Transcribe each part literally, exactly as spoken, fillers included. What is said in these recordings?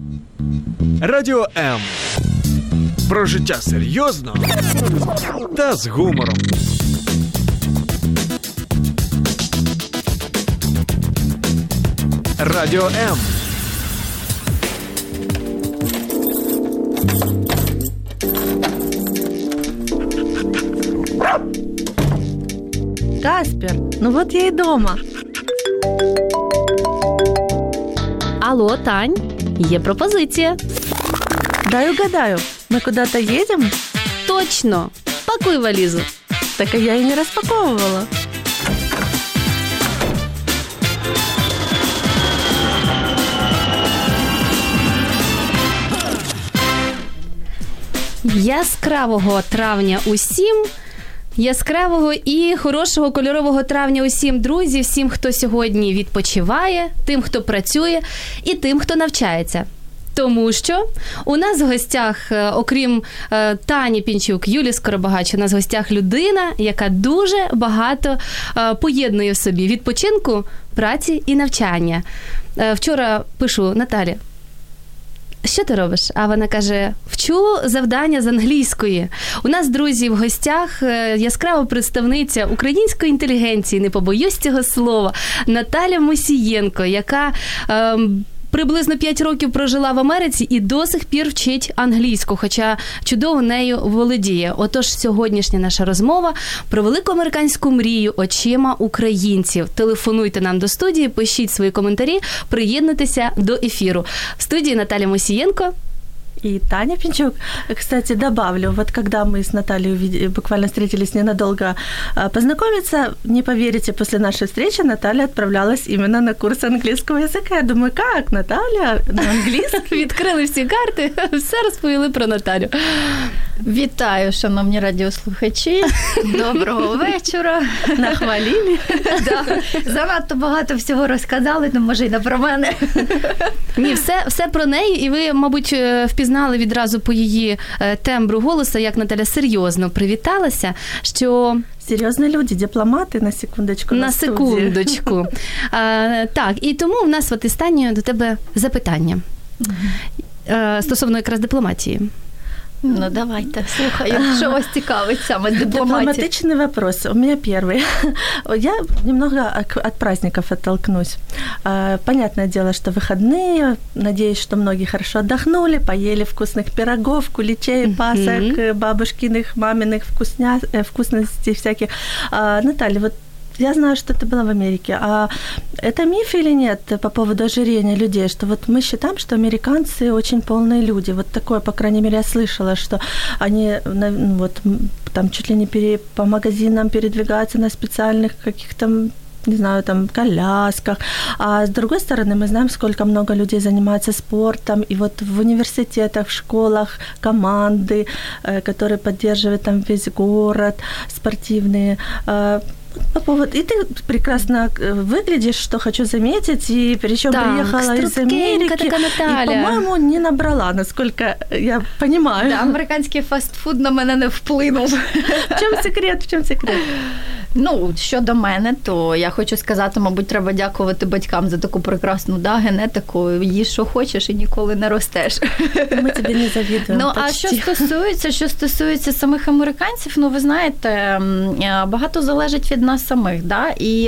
Радіо М. Про життя серйозно та з гумором. Радіо М. Каспер, ну вот я и дома. Алло, Тань, є пропозиція. Дай угадаю, мы куда-то едем? Точно, пакуй валізу. Так я и не распаковывала. Яскравого травня усім. Яскравого і хорошого кольорового травня усім, друзі, всім, хто сьогодні відпочиває, тим, хто працює і тим, хто навчається. Тому що у нас в гостях, окрім е, Тані Пінчук, Юлії Скоробагач, у нас в гостях людина, яка дуже багато е, поєднує в собі відпочинку, праці і навчання. Е, вчора пишу Наталі, що ти робиш? А вона каже, вчу завдання з англійської. У нас, друзі, в гостях яскрава представниця української інтелігенції, не побоюсь цього слова, Наталя Мусієнко, яка е, приблизно п'ять років прожила в Америці і до сих пір вчить англійську, хоча чудово нею володіє. Отож, сьогоднішня наша розмова про велику американську мрію очима українців. Телефонуйте нам до студії, пишіть свої коментарі, приєднуйтеся до ефіру. В студії Наталя Мусієнко и Таня Пинчук. Кстати, добавлю, вот когда мы с Натальей буквально встретились ненадолго познакомиться, не поверите, после нашей встречи Наталья отправлялась именно на курс английского языка. Я думаю, как, Наталья, на англійський? Відкрили всі карти, все розповіли про Наталю. Вітаю, шановні радіослухачі. Доброго вечора. Нахвалили. Да. Занадто багато всього розказали, ну, може, і не про мене. Ні, все, все про неї, і ви, мабуть, впізнали відразу по її тембру голосу, як Наталя серйозно привіталася, що... Серйозні люди, дипломати, на секундочку. На, на секундочку. А, так, і тому в нас от останнє до тебе запитання. Mm-hmm. Стосовно якраз дипломатії. Ну, давайте, слухаю, що вас цікавить саме дипломатия. Дипломатичный вопрос. У меня первый. Я немного от праздников оттолкнусь. Понятное дело, что выходные. Надеюсь, что многие хорошо отдохнули, поели вкусных пирогов, куличей, пасок, mm-hmm. бабушкиных, маминых вкусня... вкусностей всяких. Наталья, вот я знаю, что ты была в Америке. А это миф или нет по поводу ожирения людей? Что вот мы считаем, что американцы очень полные люди. Вот такое, по крайней мере, я слышала, что они вот, там чуть ли не пере, по магазинам передвигаются на специальных каких-то, не знаю, там, колясках. А с другой стороны, мы знаем, сколько много людей занимается спортом. И вот в университетах, в школах команды, которые поддерживают там весь город, спортивные. По поводу... И ты прекрасно выглядишь, что хочу заметить, и причем так, приехала из Америки, и, по-моему, не набрала, насколько я понимаю. Да, американський фастфуд на мене не вплинув. В чому секрет? В чому секрет? Ну, щодо мене, то я хочу сказати, мабуть, треба дякувати батькам за таку прекрасну, да, генетику. Їж, що хочеш, і ніколи не ростеш. Ми тобі не завідуємо. Ну, а що стосується, що стосується самих американців, ну, ви знаєте, багато залежить від нас самих, да, і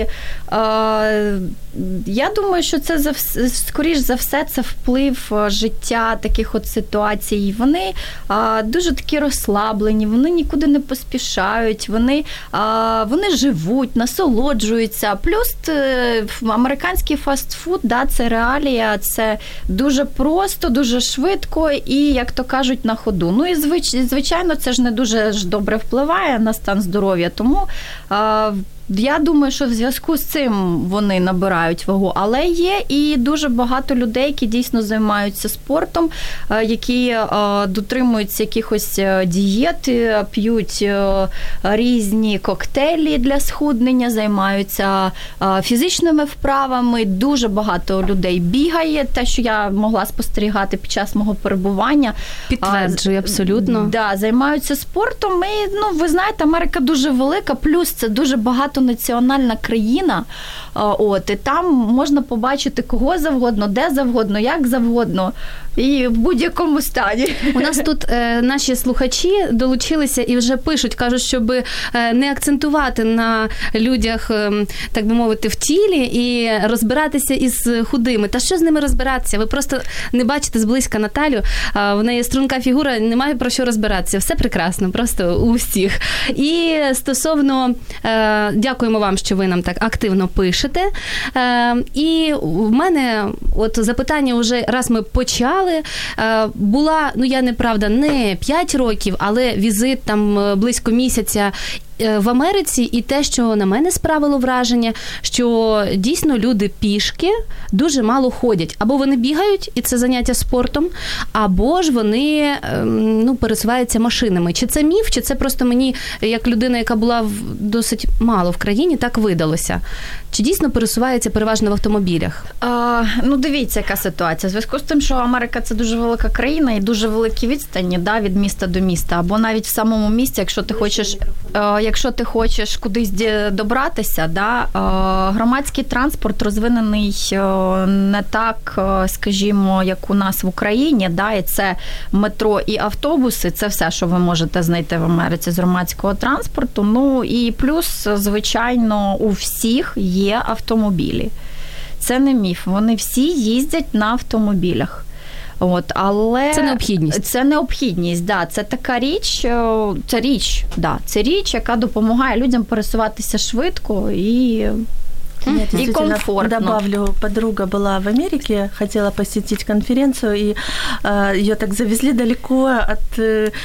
е, я думаю, що це, за, скоріш за все, це вплив життя таких от ситуацій. Вони е, дуже такі розслаблені, вони нікуди не поспішають, вони, е, вони живуть, насолоджуються. Плюс е, американський фастфуд, да, це реалія, це дуже просто, дуже швидко і, як то кажуть, на ходу. Ну і, звич, звичайно, це ж не дуже ж добре впливає на стан здоров'я, тому е, я думаю, що в зв'язку з цим вони набирають вагу, але є і дуже багато людей, які дійсно займаються спортом, які дотримуються якихось дієт, п'ють різні коктейлі для схуднення, займаються фізичними вправами. Дуже багато людей бігає, те, що я могла спостерігати під час мого перебування. Підтверджую, абсолютно. Да, займаються спортом. І, ну, ви знаєте, Америка дуже велика, плюс це дуже багато багатонаціональна країна, от, і там можна побачити кого завгодно, де завгодно, як завгодно, і в будь-якому стані. У нас тут е, наші слухачі долучилися і вже пишуть, кажуть, щоб е, не акцентувати на людях, е, так би мовити, в тілі і розбиратися із худими. Та що з ними розбиратися? Ви просто не бачите зблизька Наталю, е, в неї струнка фігура, немає про що розбиратися. Все прекрасно, просто у всіх. І стосовно, е, дякуємо вам, що ви нам так активно пишете. Е, і в мене от запитання вже, раз ми почали, була, ну я неправда, не п'ять років, але візит там близько місяця в Америці, і те, що на мене справило враження, що дійсно люди пішки дуже мало ходять. Або вони бігають, і це заняття спортом, або ж вони ну, пересуваються машинами. Чи це міф, чи це просто мені, як людина, яка була досить мало в країні, так видалося? Чи дійсно пересуваються переважно в автомобілях? А, ну, дивіться, яка ситуація. В зв'язку з тим, що Америка – це дуже велика країна і дуже великі відстані, да, від міста до міста. Або навіть в самому місті, якщо ти хочеш, е, якщо ти хочеш кудись добратися, да, е, громадський транспорт розвинений е, не так, е, скажімо, як у нас в Україні. Да, і це метро і автобуси – це все, що ви можете знайти в Америці з громадського транспорту. Ну, і плюс, звичайно, у всіх є є автомобілі. Це не міф. Вони всі їздять на автомобілях. От, але це необхідність. Це необхідність, да. Це така річ, це річ, да. Це річ, яка допомагає людям пересуватися швидко і Нет, и комфортно. Добавлю, подруга была в Америке, хотела посетить конференцию, и э, её так завезли далеко от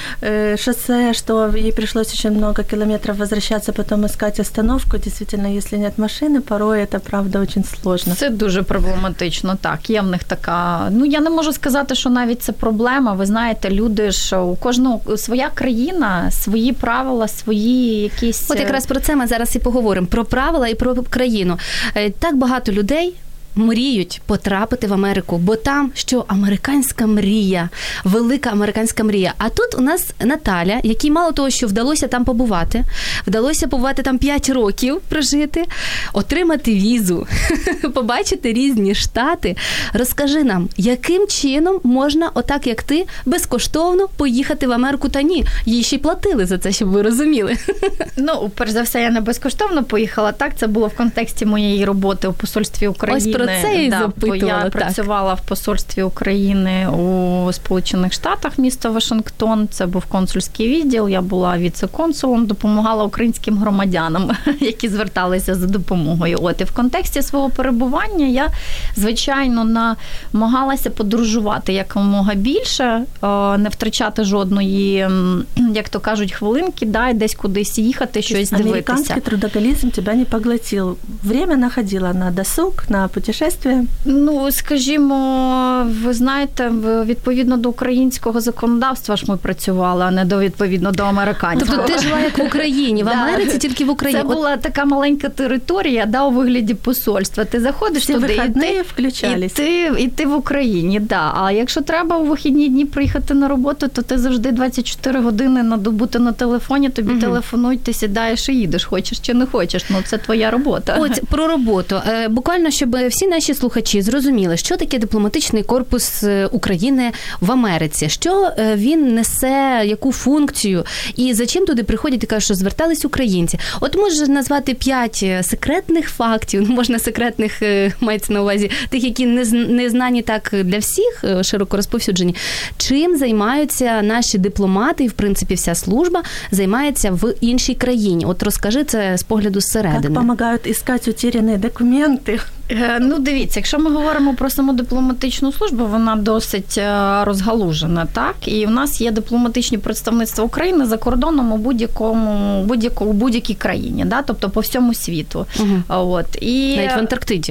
э, шоссе, что ей пришлось очень много километров возвращаться, потом искать остановку. Действительно, если нет машины, порой это, правда, очень сложно. Це дуже проблематично, так. Є в них така... Ну, я не можу сказати, що навіть це проблема. Ви знаєте, люди ж, у кожного своя країна, свої правила, свої якісь... От якраз про це ми зараз і поговоримо. Про правила і про країну. Так багато людей мріють потрапити в Америку, бо там, що американська мрія, велика американська мрія. А тут у нас Наталя, якій мало того, що вдалося там побувати, вдалося побувати там п'ять років прожити, отримати візу, побачити різні штати. Розкажи нам, яким чином можна, отак як ти, безкоштовно поїхати в Америку? Та ні, їй ще й платили за це, щоб ви розуміли. Ну, перш за все, я не безкоштовно поїхала, так, це було в контексті моєї роботи у посольстві України. Ось про це і да, запитувала. Я так. працювала в посольстві України у Сполучених Штатах, місто Вашингтон. Це був консульський відділ. Я була віце-консулом, допомагала українським громадянам, які зверталися за допомогою. От, і в контексті свого перебування я, звичайно, намагалася подорожувати якомога більше, не втрачати жодної, як то кажуть, хвилинки, да, і десь кудись їхати, щось дивитися. Американський трудоголізм тебе не поглотив. Время находила на досуг, на путешествия? Ну, скажімо, ви знаєте, відповідно до українського законодавства ж ми працювали, а не до відповідно до американського. Тобто ти жила як в Україні, в Америці да. Тільки в Україні. Це була така маленька територія, да, у вигляді посольства. Ти заходиш всі туди, і ти, включались. І, ти, і ти в Україні, да. А якщо треба у вихідні дні приїхати на роботу, то ти завжди двадцять чотири години на добу ти на телефоні, тобі угу. телефонують, ти сідаєш і їдеш, хочеш чи не хочеш. Ну, це твоя робота. От, про роботу. Буквально, щоб всі наші слухачі зрозуміли, що таке дипломатичний корпус України в Америці, що він несе, яку функцію, і за чим туди приходять і кажуть, що звертались українці. От можеш назвати п'ять секретних фактів, можна секретних, мається на увазі, тих, які не знані так для всіх, широко розповсюджені. Чим займаються наші дипломати, і, в принципі, вся служба займається в іншій країні? От розкажи це з погляду зсередини. Як допомагають іскати утеряні документи? Ну, дивіться, якщо ми говоримо про саму дипломатичну службу, вона досить розгалужена, так? І в нас є дипломатичні представництва України за кордоном у будь-якому, будь-яку, у будь-якій країні, да? Тобто по всьому світу. Угу. От. І... Навіть в Антарктиді.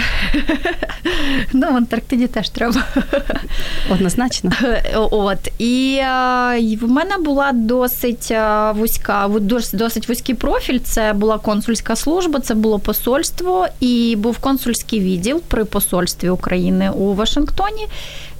Ну, в Антарктиді теж треба. Однозначно. От. І в мене була досить вузька, досить вузький профіль. Це була консульська служба, це було посольство і був консульський відділ при посольстві України у Вашингтоні.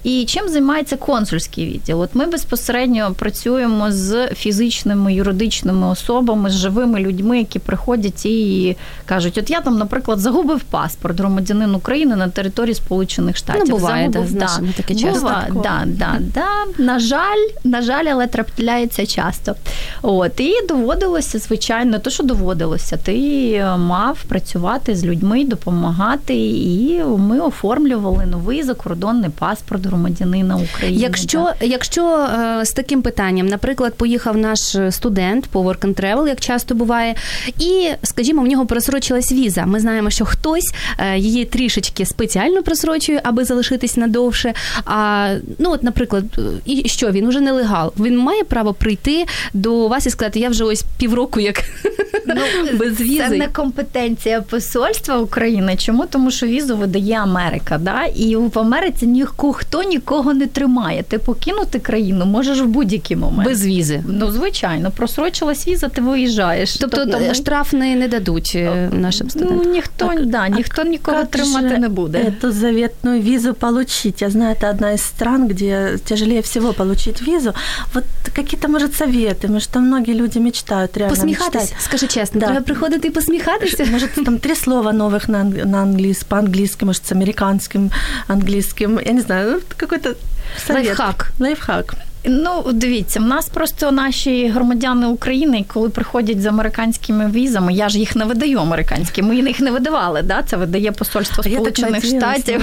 І чим займається консульський відділ? От ми безпосередньо працюємо з фізичними, юридичними особами, з живими людьми, які приходять і кажуть, от я там, наприклад, загубив паспорт, громадянин України на території Сполучених Штатів. Ну, буває, загубив, да, да, таке часто. Буває, да, да, да. На жаль, на жаль, але трапляється часто. От, і доводилося, звичайно, то, що доводилося, ти мав працювати з людьми, допомагати, і ми оформлювали новий закордонний паспорт громадянина України. Якщо, да. якщо е, з таким питанням, наприклад, поїхав наш студент по Work and Travel, як часто буває, і, скажімо, в нього просрочилась віза. Ми знаємо, що хтось е, її трішечки спеціально просрочує, аби залишитись надовше. А, ну, от, наприклад, і що, він уже нелегал. Він має право прийти до вас і сказати, я вже ось півроку як ну, без візи. Це не компетенція посольства України. Чому? Тому що візу видає Америка, да? І в Америці ніхто нікого не тримає. Ти покинути країну можеш в будь-який момент. Без візи. Ну, звичайно. Просрочилась віза, ти виїжджаєш. Тобто, тобто ми... штраф не, не дадуть нашим студентам? Ну, ніхто, так, да, ніхто нікого тримати не буде. Эту заветную визу получить? Я знаю, это одна из стран, где тяжелее всего получить визу. Вот какие-то, может, советы? Может, там многие люди мечтают, реально посміхатись, мечтать. скажи чесно, да. треба приходити і посміхатися? Может, там три слова новых на, на английском, по-английски, может, с американским английским. Я не знаю, ну, какой-то совет. Лайфхак. Лайфхак. Ну, дивіться, в нас просто наші громадяни України, коли приходять з американськими візами, я ж їх не видаю американські, ми їх не видавали, да? Це видає посольство Сполучених Штатів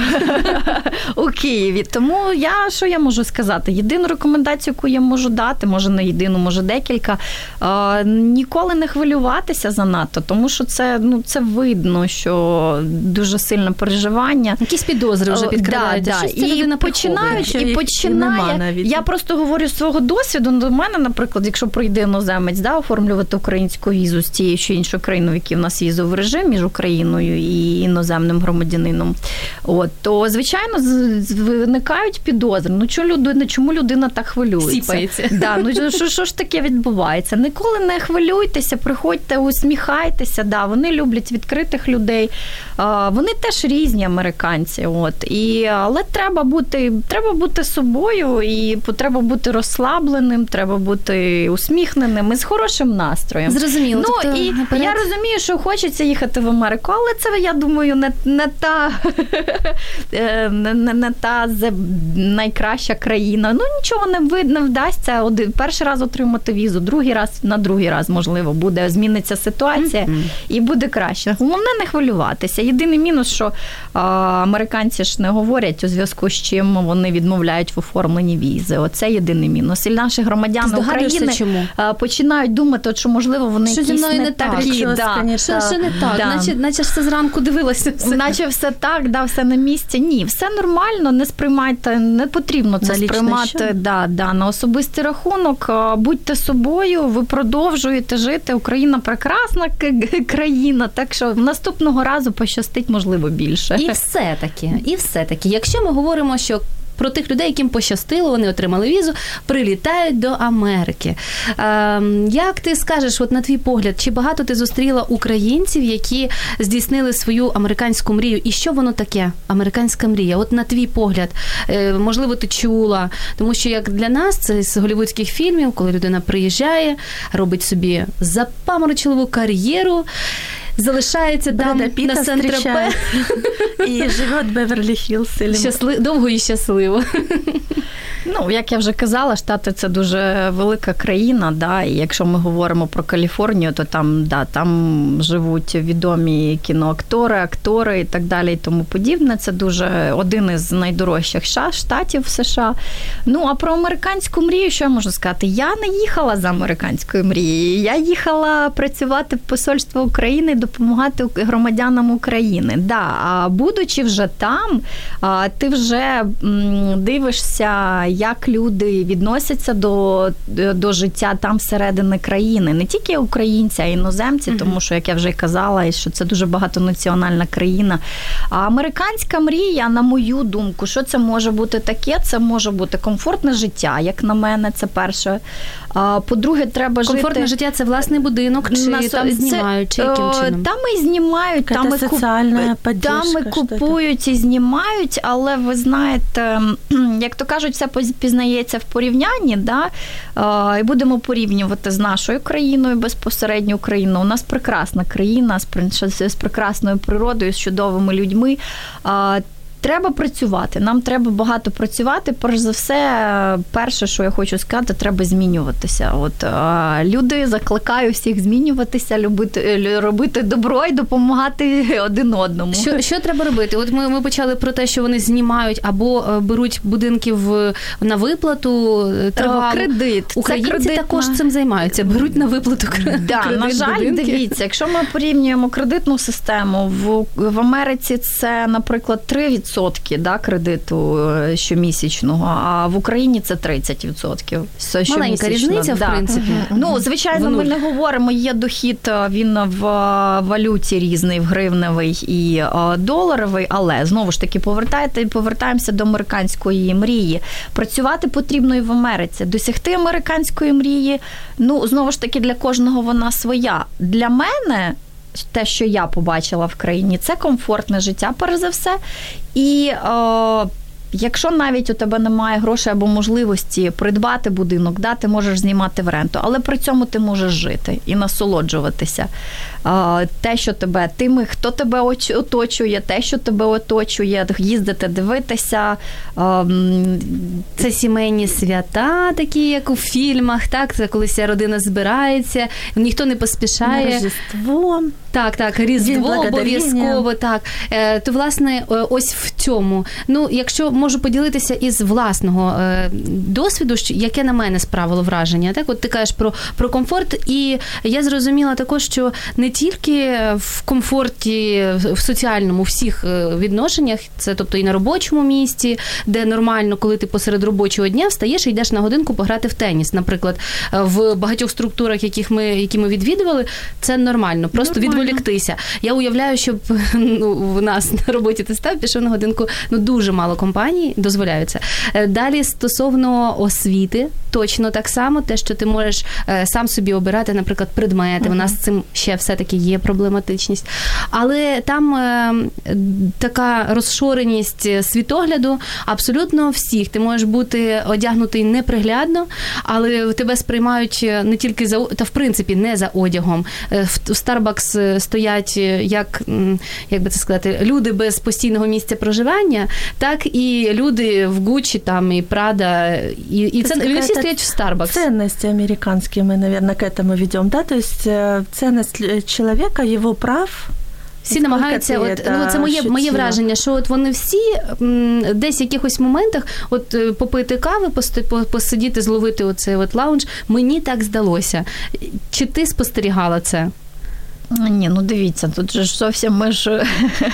у Києві. Тому я, що я можу сказати? Єдину рекомендацію, яку я можу дати, може не єдину, може декілька, е, ніколи не хвилюватися занадто, тому що це, ну, це видно, що дуже сильне переживання. Якісь підозри вже підкрадаються. Да, да. Щось ця людина і починають, приховує. і починає. І я просто говорю з свого досвіду. До мене, наприклад, якщо прийде іноземець, да, оформлювати українську візу з тією чи іншою країною, в якій в нас візовий режим між Україною і іноземним громадянином, от, то, звичайно, виникають підозри. Ну, чому людина, чому людина так хвилюється? Сіпається. Да, ну, що, що ж таке відбувається? Ніколи не хвилюйтеся, приходьте, усміхайтеся. Да, вони люблять відкритих людей. Вони теж різні американці. От, і, але треба бути, треба бути собою, і треба бути розслабленим, треба бути усміхненим і з хорошим настроєм. Зрозуміло. Ну, тобто, і наперед... я розумію, що хочеться їхати в Америку, але це, я думаю, не, не та не, не, не та найкраща країна. Ну, нічого не видно, вдасться. Один, перший раз отримати візу, другий раз, на другий раз, можливо, буде, зміниться ситуація mm-hmm. і буде краще. Головне не хвилюватися. Єдиний мінус, що а, американці ж не говорять, у зв'язку з чим вони відмовляють в оформленні візи. Оце єдиний мінус. І наші громадяни України чому? починають думати, що, можливо, вони що якісь не, не так. такі. Що, да. не що, що не так? Да. Наче, наче ж все зранку дивилася. Все. Наче все так, да, все на місці. Ні, все нормально, не сприймайте, не потрібно це на сприймати да, да, на особистий рахунок. Будьте собою, ви продовжуєте жити. Україна прекрасна країна, так що наступного разу пощастить, можливо, більше. І все-таки, і все-таки, якщо ми говоримо, що про тих людей, яким пощастило, вони отримали візу, прилітають до Америки. Е, як ти скажеш, от на твій погляд, чи багато ти зустріла українців, які здійснили свою американську мрію? І що воно таке, американська мрія? От на твій погляд, е, можливо, ти чула, тому що як для нас, це з голлівудських фільмів, коли людина приїжджає, робить собі запаморочливу кар'єру, залишається там на Сен-Тропе і живе в Беверлі-Хіллз. Щасли... Довго і щасливо. Ну, як я вже казала, Штати – це дуже велика країна, да, і якщо ми говоримо про Каліфорнію, то там, да, там живуть відомі кіноактори, актори і так далі і тому подібне. Це дуже один із найдорожчих штатів в США. Ну, а про американську мрію, що я можу сказати? Я не їхала за американською мрією. Я їхала працювати в посольство України, допомагати громадянам України. Да, а будучи вже там, ти вже дивишся, як люди відносяться до, до життя там всередини країни. Не тільки українці, а й іноземці, mm-hmm. тому що, як я вже й казала, що це дуже багатонаціональна країна. А американська мрія, на мою думку, що це може бути таке? Це може бути комфортне життя, як на мене, це перше. А, по-друге, треба комфортне жити... Комфортне життя – це власний будинок, чи на... там знімають, чи яким чином? чином? Там і знімають, там і, куп... там і купують і знімають, але ви знаєте, як то кажуть, все пізнається в порівнянні, да? І будемо порівнювати з нашою країною, безпосередньо Україною. У нас прекрасна країна з прекрасною природою, з чудовими людьми. Треба працювати, нам треба багато працювати. Перш за все, перше, що я хочу сказати, треба змінюватися. От люди, закликаю всіх змінюватися, любити, робити добро і допомагати один одному. Що, що треба робити? От ми, ми почали про те, що вони знімають або беруть будинки в, на виплату тривалу. Кредит. Українці кредит також на... цим займаються, беруть на виплату кредит. Да, кредит. На жаль, будинки. Дивіться, якщо ми порівнюємо кредитну систему, в, в Америці це, наприклад, три відсотки. Да, кредиту щомісячного, а в Україні це тридцять відсотків. Маленька різниця, да. в принципі. Uh-huh. Ну, звичайно, ми не говоримо, є дохід, він в валюті різний, в гривневий і доларовий, але, знову ж таки, повертайте, повертаємося до американської мрії. Працювати потрібно і в Америці. Досягти американської мрії, ну, знову ж таки, для кожного вона своя. Для мене те, що я побачила в країні, це комфортне життя, перш за все. І е, якщо навіть у тебе немає грошей або можливості придбати будинок, да, ти можеш знімати в ренту, але при цьому ти можеш жити і насолоджуватися. Е, те, що тебе, тими, хто тебе оточує, те, що тебе оточує, їздити, дивитися. Е, це сімейні свята, такі, як у фільмах, так? Це коли вся родина збирається, ніхто не поспішає. На Рождество. Так, так, Різдво обов'язково, так. То, власне, ось в цьому. Ну, якщо можу поділитися із власного досвіду, яке на мене справило враження, так, от ти кажеш про, про комфорт, і я зрозуміла також, що не тільки в комфорті, в соціальному, всіх відношеннях, це, тобто, і на робочому місці, де нормально, коли ти посеред робочого дня встаєш і йдеш на годинку пограти в теніс, наприклад, в багатьох структурах, яких ми, які ми відвідували, це нормально, просто відволікатися. Ліктися. Я уявляю, щоб ну, в нас на роботі ти став, пішов на годинку, ну дуже мало компаній дозволяються. Далі стосовно освіти, точно так само, те, що ти можеш сам собі обирати, наприклад, предмети, uh-huh. у нас з цим ще все-таки є проблематичність. Але там е, така розширеність світогляду абсолютно всіх. Ти можеш бути одягнутий неприглядно, але тебе сприймають не тільки за, та в принципі не за одягом. В Starbucks стоять, як, як би це сказати, люди без постійного місця проживання, так і люди в Гуччі, там, і Прада, і, і це, це всі стоять в Starbucks. Ценности американские мы, наверное, к этому ведем, да, то есть ценность человека, его прав. Всі намагаються, от, ну, це моє, моє враження, що от вони всі м, десь в якихось моментах от попити кави, посидіти, зловити оцей от лаунж, мені так здалося. Чи ти спостерігала це? Ні, ну дивіться, тут же ж зовсім ми ж,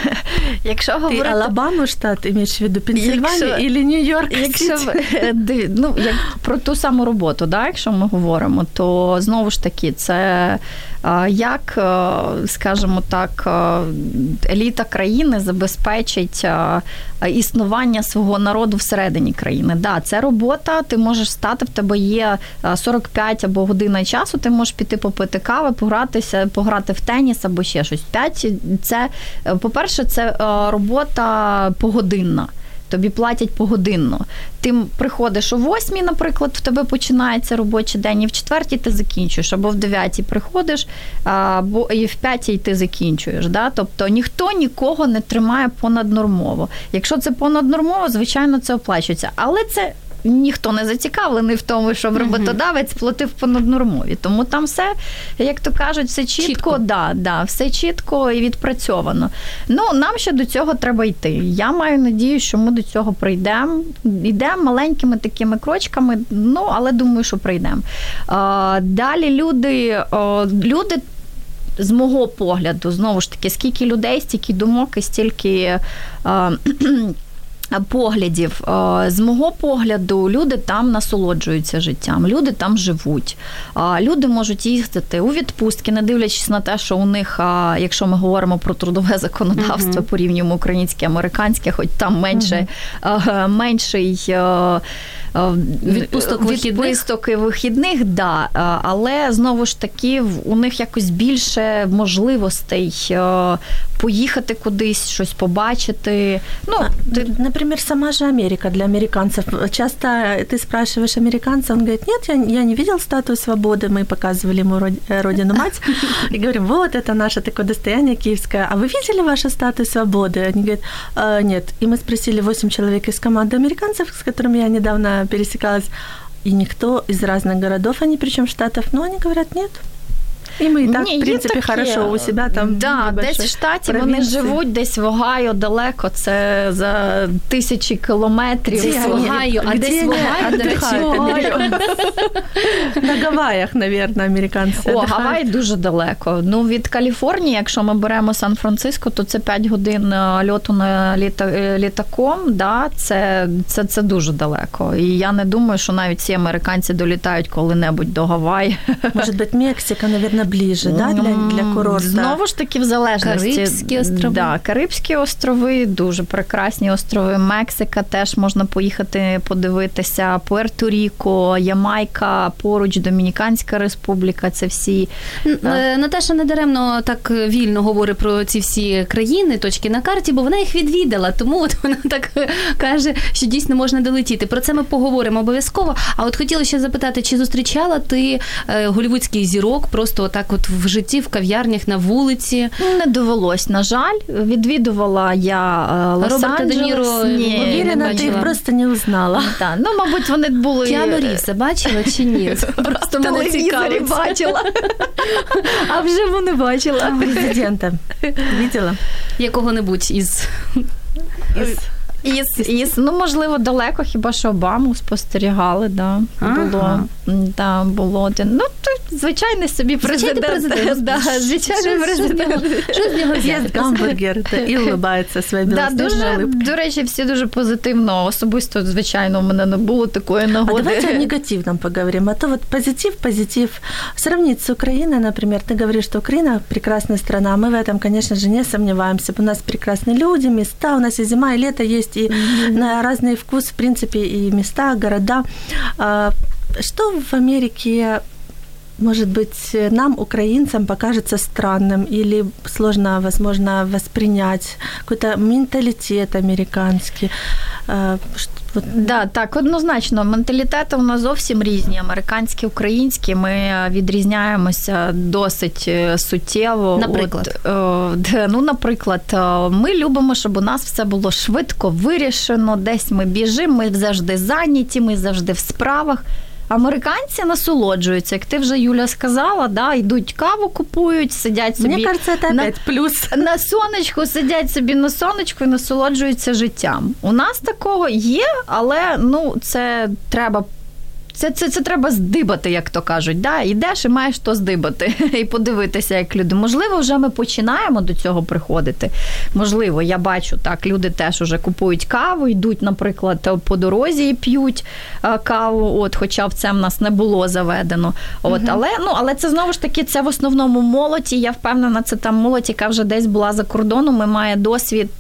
якщо говорити... Ти Алабаму штат, імеєш в виду Пенсильванію або Нью-Йорк? Якщо, ну, як про ту саму роботу, да, якщо ми говоримо, то знову ж таки це як, скажімо так, еліта країни забезпечить існування свого народу всередині країни. Да, це робота, ти можеш стати, в тебе є сорок п'ять або година часу, ти можеш піти попити кави, погратися, пограти в теніс або ще щось. П'ять – це, по-перше, це робота погодинна. Тобі платять погодинно. Ти приходиш о восьмій, наприклад, в тебе починається робочий день, і в четвертій ти закінчуєш, або в дев'ятій приходиш, або і в п'ятій ти закінчуєш. Да? Тобто ніхто нікого не тримає понаднормово. Якщо це понаднормово, звичайно, це оплачується. Але це ніхто не зацікавлений в тому, щоб роботодавець платив понаднормові. Тому там все, як то кажуть, все чітко, чітко. Да, да, все чітко і відпрацьовано. Ну, нам ще до цього треба йти. Я маю надію, що ми до цього прийдемо. Йдемо маленькими такими крочками, ну, але думаю, що прийдемо. Далі люди, люди з мого погляду, знову ж таки, скільки людей, стільки думок і стільки поглядів. З мого погляду, люди там насолоджуються життям, люди там живуть. Люди можуть їздити у відпустки, не дивлячись на те, що у них, якщо ми говоримо про трудове законодавство, uh-huh. порівнюємо українське, американське, хоч там менше, uh-huh. менший відпусток вихідних. Відпусток і вихідних, да. Але, знову ж таки, у них якось більше можливостей поїхати кудись, щось побачити. Ну, ты... Например, сама же Америка для американцев. Часто ты спрашиваешь американца, он говорит, нет, я, я не видел статую свободы, мы показывали ему родину-мать, и говорим, вот, это наше такое достояние киевское, а вы видели вашу статую свободы? Они говорят, а, нет. И мы спросили восемь человек из команды американцев, с которыми я недавно пересекалась, и никто из разных городов, они причем штатов, но они говорят, нет. І ми і так, Ні, в принципі, хорошо у себе там. Да, десь в штаті вони живуть, десь в Огайо далеко, це за тисячі кілометрів. Десь в Огайо, а десь в Огайо. На Гаваях, мабуть, американці. О, Гаваї дуже далеко. Ну, від Каліфорнії, якщо ми беремо Сан-Франциско, то це п'ять годин льоту на літа, літаком, да, це, це, це дуже далеко. І я не думаю, що навіть ці американці долітають коли-небудь до Гаваї. Може бути, Мексика, мабуть, ближе, да, для, для курорту. Знову ж таки, в залежності. Карибські острови. Да, Карибські острови, дуже прекрасні острови. Мексика теж можна поїхати подивитися. Пуерто-Ріко, Ямайка, поруч Домініканська республіка, це всі. Так. Наташа недаремно так вільно говорить про ці всі країни, точки на карті, бо вона їх відвідала, тому от вона так каже, що дійсно можна долетіти. Про це ми поговоримо обов'язково. А от хотіла ще запитати, чи зустрічала ти голлівудських зірок просто так от в житті, в кав'ярнях, на вулиці? Не довелось, на жаль. Відвідувала я Лос-Анджелес. Роберта Де Ніро, ні, не бачила. Ти їх просто не узнала. Так, ну, мабуть, вони були... Кіану Рівза бачила чи ні? Просто мене цікавить. Бачила. А вживу не бачила. Президента бачила? Якого-небудь із... із... Із, із, ну, можливо, далеко, хіба що Обаму спостерігали, да, ага. було, да, було, ну, то, звичайний собі президент, президент. Да, звичайний президент. Що з нього з'їсть гамбургер і улыбається своєю білосніжною улыбкою. До речі, всі дуже позитивно, особисто, звичайно, у мене не було такої нагоди. А давайте о негативном поговорим, а то вот позитив, позитив, сравнить с Украиной, например, ты говоришь, что Украина прекрасная страна, мы в этом, конечно же, не сомневаемся, у нас прекрасные люди, места, у нас и зима, и лето есть, и mm-hmm. на разный вкус, в принципе, и места, города. Что в Америке, может быть, нам, украинцам, покажется странным или сложно, возможно, воспринять? Какой-то менталитет американский. Вот. Да, так, однозначно, менталітети у нас зовсім різні, американські, українські, ми відрізняємося досить суттєво. Наприклад? От, ну, наприклад, ми любимо, щоб у нас все було швидко вирішено, десь ми біжимо, ми завжди зайняті, ми завжди в справах. Американці насолоджуються, як ти вже, Юля, сказала, да, йдуть каву купують, сидять собі... Мені кажется, це на, опять плюс. На сонечку, сидять собі на сонечку і насолоджуються життям. У нас такого є, але, ну, це треба... Це, це, це треба здибати, як то кажуть. Да? Йдеш і маєш то здибати і подивитися, як люди. Можливо, вже ми починаємо до цього приходити. Можливо, я бачу, так, люди теж вже купують каву, йдуть, наприклад, по дорозі і п'ють каву, от, хоча в це в нас не було заведено. От, угу. але, ну, але це, знову ж таки, це в основному молодь, і я впевнена, це та молодь, яка вже десь була за кордоном і має досвід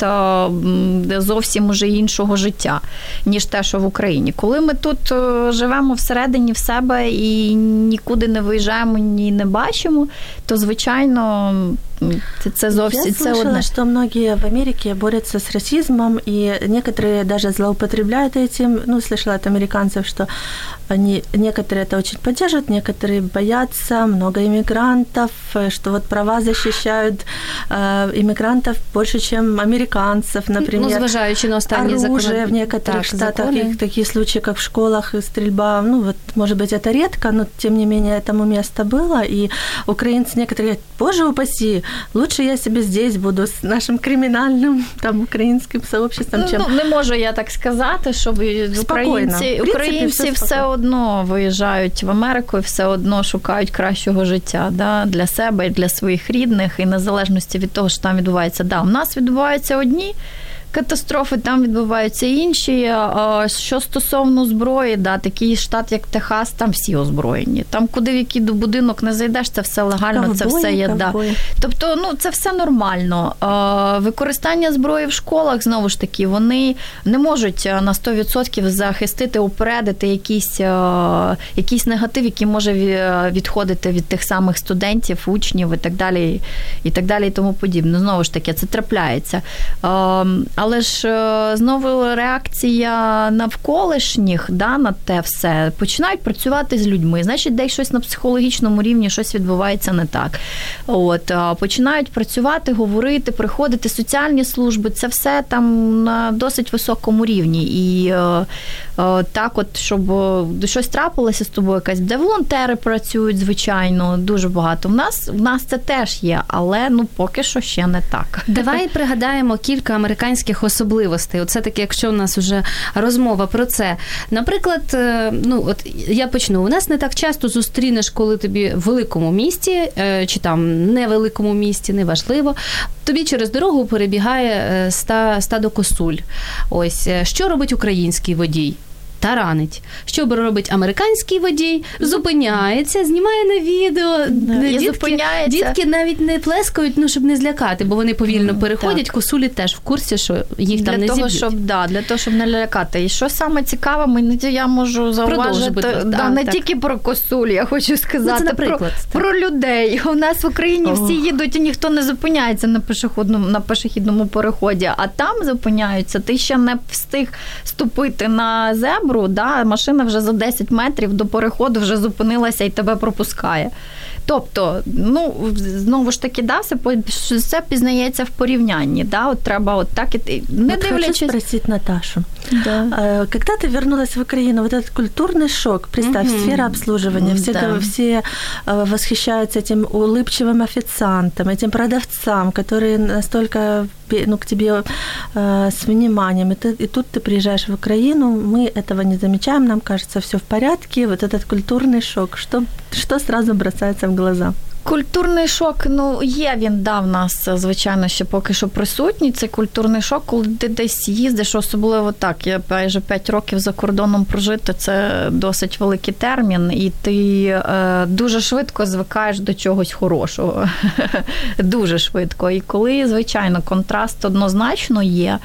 зовсім уже іншого життя, ніж те, що в Україні. Коли ми тут живемо в всередині в себе і нікуди не виїжджаємо, ні не бачимо, то, звичайно, це, це зовсім Я це слышала, одне. что многие в Америке борются с расизмом, и некоторые даже злоупотребляют этим. Ну, слышала от американцев, что они, некоторые это очень поддерживают, некоторые боятся, много иммигрантов, что вот права защищают э, иммигрантов больше, чем американцев, например. Ну, зважаючи на останні оружие в некоторых так, штатах, такие, такие случаи, как в школах, стрельба, ну, вот, может быть, это редко, но, тем не менее, этому место было, и украинцы некоторые говорят, боже упаси, лучше я себе здесь буду з нашим кримінальним там українським сообществом, чим... Ну, не можу я так сказати, що українці, українці все, все одно виїжджають в Америку і все одно шукають кращого життя, да, для себе і для своїх рідних, і незалежності від того, що там відбувається. Да, у нас відбуваються одні катастрофи, там відбуваються інші. Що стосовно зброї, да, такий штат, як Техас, там всі озброєні. Там, куди в який до будинок не зайдеш, це все легально, ковбої, це все є. Да. Тобто, ну, це все нормально. Використання зброї в школах, знову ж таки, вони не можуть на сто відсотків захистити, упередити якийсь, якийсь негатив, який може відходити від тих самих студентів, учнів і так далі, і так далі, і тому подібне. Знову ж таки, це трапляється. Але ж знову реакція навколишніх, да, на те все, починають працювати з людьми. Значить, десь щось на психологічному рівні, щось відбувається не так. От, починають працювати, говорити, приходити, соціальні служби, це все там на досить високому рівні. І так от, щоб щось трапилося з тобою якась, де волонтери працюють, звичайно, дуже багато. В нас, в нас це теж є, але, ну, поки що ще не так. Давай пригадаємо кілька американських особливостей. От все-таки, якщо у нас вже розмова про це. Наприклад, ну, от я почну. У нас не так часто зустрінеш, коли тобі в великому місті, чи там невеликому місті, неважливо, тобі через дорогу перебігає стадо косуль. Ось, що робить український водій? Таранить. Що робить американський водій? Зупиняється, знімає на відео. Да, дітки, дітки навіть не плескають, ну, щоб не злякати, бо вони повільно переходять. Так. Косулі теж в курсі, що їх для там не того, зіб'ють. Щоб, да, для того, щоб не лякати. І що саме цікаве, мені, я можу зауважити, да, а, не так. тільки про косуль, я хочу сказати, ну, про, про людей. У нас в Україні всі їдуть і ніхто не зупиняється на пішохідному, на пішохідному переході, а там зупиняються. Ти ще не встиг ступити на зебру, да, машина вже за десять метрів до переходу вже зупинилася і тебе пропускає. Тобто, ну, знову ж таки, да, все, все пізнається в порівнянні, да, от треба от так і не вот дивлячись. Хочу спросить Наташу. Да. Когда ты вернулась в Украину, вот этот культурный шок, представь, mm-hmm. сфера обслуживания, все, да. все восхищаются этим улыбчивым официантом, этим продавцам, которые настолько, ну, к тебе с вниманием, и, ты, и тут ты приезжаешь в Украину, мы этого не замечаем, нам кажется, все в порядке, вот этот культурный шок, что, что сразу бросается в глаза? Культурний шок, ну, є він, да, в нас, звичайно, ще поки що присутній. Це культурний шок, коли ти десь їздиш, особливо так, я майже п'ять років за кордоном прожити, це досить великий термін, і ти е, дуже швидко звикаєш до чогось хорошого. Дуже швидко. І коли, звичайно, контраст однозначно є,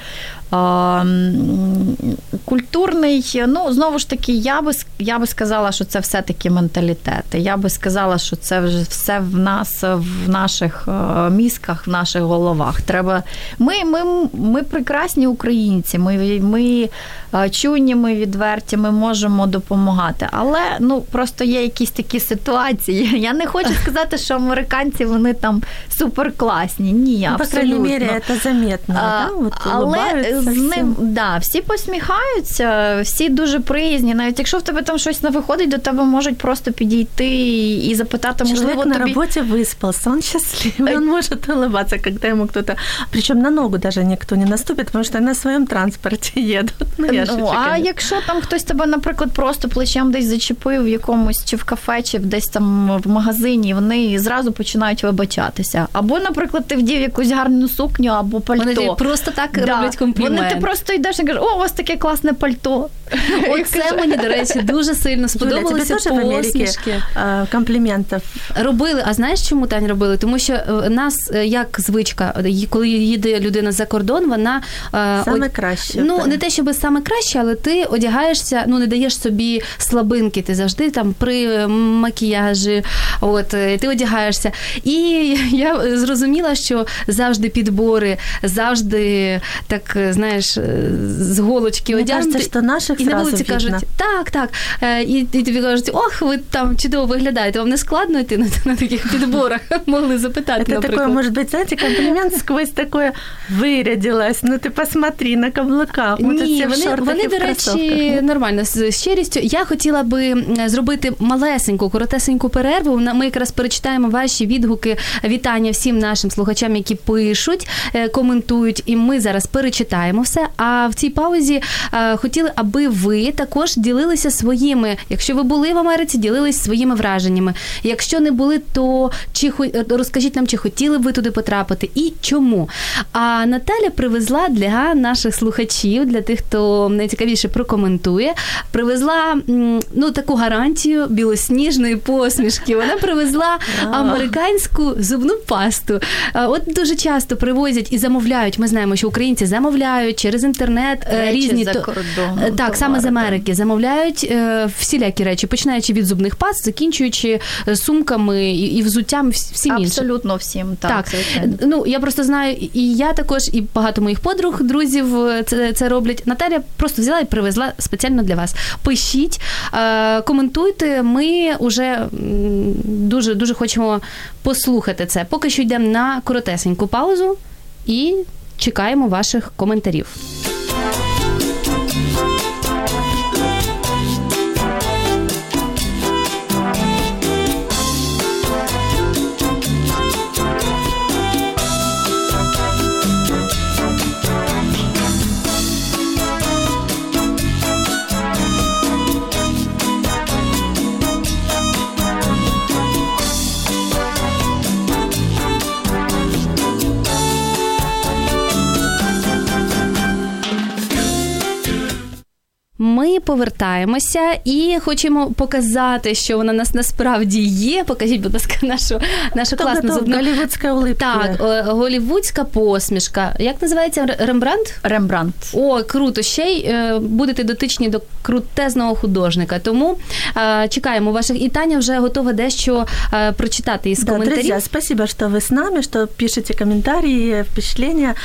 культурний, ну, знову ж таки, я би, я би сказала, що це все-таки менталітети. Я би сказала, що це вже все в нас, в наших мізках, в наших головах. Треба... Ми, ми, ми прекрасні українці, ми, ми чуйні, ми відверті, ми можемо допомагати. Але, ну, просто є якісь такі ситуації. Я не хочу сказати, що американці, вони там суперкласні. Ні, ну, абсолютно. По крайній мірі, це заметно, а, да? От, але з ним, да, всі посміхаються, всі дуже приязні. Навіть якщо в тебе там щось не виходить, до тебе можуть просто підійти і запитати, можливо, человек на тобі... работе выспался, он счастливый, он может улыбаться, когда ему кто-то... Причем на ногу даже никто не наступит, потому что на своем транспорте едут. Ну, я ну, а якщо там хтось тебе, наприклад, просто плечем десь зачепив в якомусь, чи в кафе, чи десь там в магазині, вони зразу починають вибачатися. Або, наприклад, ти вдів якусь гарну сукню, або пальто. Вони просто так да. роблять комплімент. Вони ти просто йдеш і кажеш, о, у вас таке класне пальто. Оце мені, до речі, дуже сильно сподобалося. Юля, тебе теж в Америці компліментів робили. А знаєш, чому, Тань, робили? Тому що нас, як звичка, коли їде людина за кордон, вона... Саме краще. Ну, так. Не те, щоб саме краще, але ти одягаєшся, ну, не даєш собі слабинки, ти завжди там при макіяжі, от, ти одягаєшся. І я зрозуміла, що завжди підбори, завжди, так, знаєш, з голочки одягнути. Мені кажеться, що наших і на вулиці кажуть, так, так. І, і тобі кажуть, ох, ви там чудово виглядаєте, вам не складно йти на, на таких підборах? Могли запитати, це наприклад. Такое, може бути, знаєте, комплімент сквозь таке вирядилась, ну ти посмотри на каблуках. Ні, вони, вони до речі, нормально, з щирістю. Я хотіла би зробити малесеньку, коротесеньку перерву. Ми якраз перечитаємо ваші відгуки, вітання всім нашим слухачам, які пишуть, коментують, і ми зараз перечитаємо все. А в цій паузі хотіли, аби аби ви також ділилися своїми, якщо ви були в Америці, ділились своїми враженнями. Якщо не були, то чи розкажіть нам, чи хотіли б ви туди потрапити і чому. А Наталя привезла для наших слухачів, для тих, хто найцікавіше прокоментує, привезла ну, таку гарантію білосніжної посмішки. Вона привезла американську зубну пасту. От дуже часто привозять і замовляють, ми знаємо, що українці замовляють через інтернет речі різні... за кордону. Так, саме з Америки. Замовляють всілякі речі, починаючи від зубних паст, закінчуючи сумками і взуттям, всім іншим. Абсолютно всім, так. так. Ну, я просто знаю, і я також, і багато моїх подруг, друзів це, це роблять. Наталя просто взяла і привезла спеціально для вас. Пишіть, коментуйте, ми вже дуже, дуже хочемо послухати це. Поки що йдемо на коротесеньку паузу і чекаємо ваших коментарів. Ми повертаємося і хочемо показати, що вона у нас насправді є. Покажіть, будь ласка, нашу, нашу класну зубну... Голлівудська улыбка. Так, голлівудська посмішка. Як називається? Рембрандт? Рембрандт. О, круто. Ще й будете дотичні до крутезного художника. Тому е, чекаємо ваших. І Таня вже готова дещо е, прочитати із да, коментарів. Друзья, спасибо, что вы с нами, что пишете комментарии, впечатления.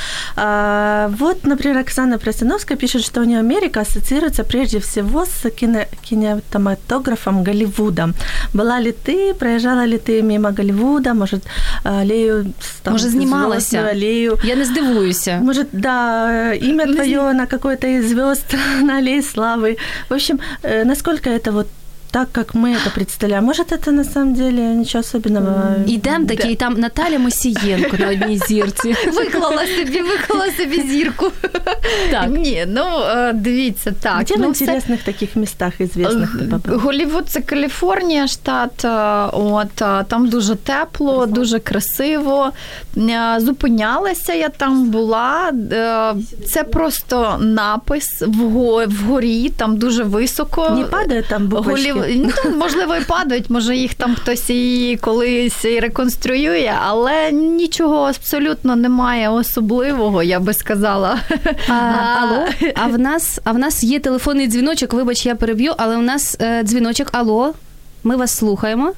А, вот, например, Оксана Просиновская пишет, что у нее Америка ассоциируется прежде всего с кино, кинематографом Голливуда. Была ли ты, проезжала ли ты мимо Голливуда, может, аллею... Там, может, знімалася? Аллею. Я не здивуюся. Может, да, имя не твое зн... на какой-то из звезд на аллее славы. В общем, насколько это вот так, как мы это представляем. Может, это на самом деле ничего особенного. Ідем да. такий, там Наталя Мосієнко на одній зірці. Виклала собі, виклала собі зірку. Так. Ні, ну, дивіться, так. Где ну, в интересных все... таких местах известных ты попал? Голлівуд – це Каліфорнія, штат. От, там дуже тепло, дуже красиво. Зупинялася я там, була. Це просто напис вгорі, там дуже високо. Не падає там буквочки? Ну, можливо, і падають, може їх там хтось і колись і реконструює, але нічого абсолютно немає особливого, я би сказала. А, алло, а в нас, а в нас є телефонний дзвіночок, вибач, я переб'ю, але у нас е, дзвіночок. Алло, ми вас слухаємо.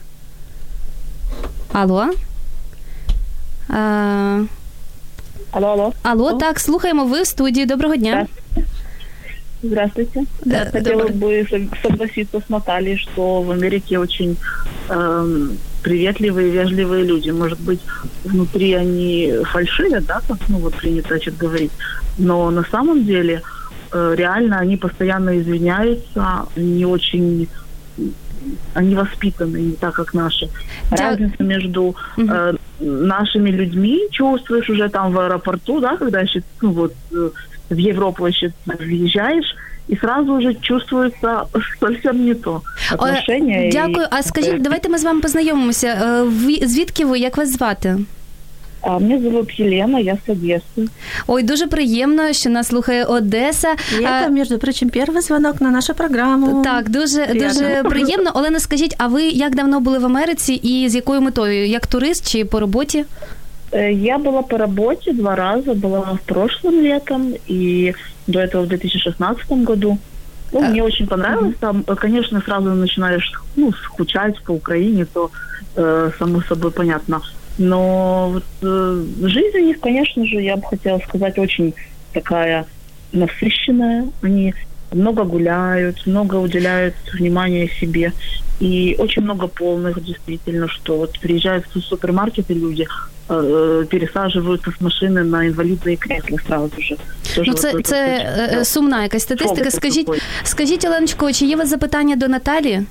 Алло. А... Алло, алло. Алло, так, слухаємо, ви в студії. Доброго дня. Здравствуйте. Да, я хотела бы согласиться с Натальей, что в Америке очень э, приветливые, вежливые люди. Может быть, внутри они фальшивят, да, как, ну вот принято так говорить, но на самом деле э, реально они постоянно извиняются, они очень... Они воспитаны не так, как наши. Разница между э, нашими людьми чувствуешь уже там в аэропорту, да, когда еще, ну вот, э, в Европу еще въезжаешь, и сразу уже чувствуется совсем не то отношение. О, дякую. І... А скажіть, давайте ми з вами познайомимося. Звідки ви? Як вас звати? А мене звуть Єлена, я з Одеси. Ой, дуже приємно, що нас слухає Одеса. І це, між прочим, перший дзвонок на нашу програму. Так, дуже, дуже приємно. Олена, скажіть, а ви як давно були в Америці і з якою метою? Як турист чи по роботі? Я была по работе два раза, была прошлым летом и до этого в две тысячи шестнадцатом году. Ну, а... Мне очень понравилось. Там, конечно, сразу начинаешь, ну, скучать по Украине, то э, само собой понятно. Но вот, э, жизнь у них, конечно же, я бы хотела сказать, очень такая насыщенная. Они много гуляют, много уделяют внимания себе. И очень много полных, действительно, что вот приезжают в супермаркеты люди, э, пересаживаются с машины на інвалідні кресла сразу же. Ну, це, це, це сумна якась статистика. Скажіть, скажіть, Оленочко, чи є у вас запитання до Наталі?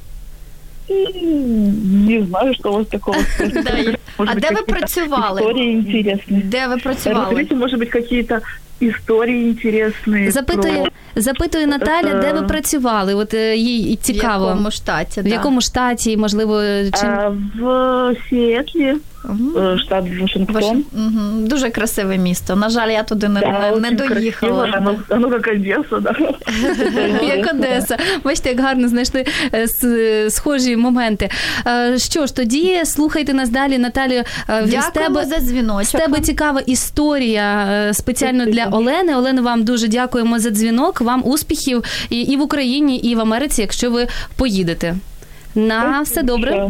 Не знаю, що у вас такого. А де ви працювали? Історії інтересні. Де ви працювали? Розкажіть, може бути, якісь истории интересные. Запитує, про... запитує Наталя, де ви працювали? От їй цікаво. В якому штаті? В да. якому штаті, можливо, чим? А, в Сіетлі, угу. штат Вашингтон. Ваши... Угу. Дуже красиве місто. На жаль, я туди не, да, не, не доїхала. Красиво, оно як Одеса, да. Як Одеса. Бачите, як гарно знайшли схожі моменти. Що ж, тоді слухайте нас далі, Наталію. Дякуємо тебе, за дзвіночок. З тебе цікава історія спеціально для Олени. Олена, вам дуже дякуємо за дзвінок. Вам успіхів і, і в Україні, і в Америці, якщо ви поїдете. На все добре.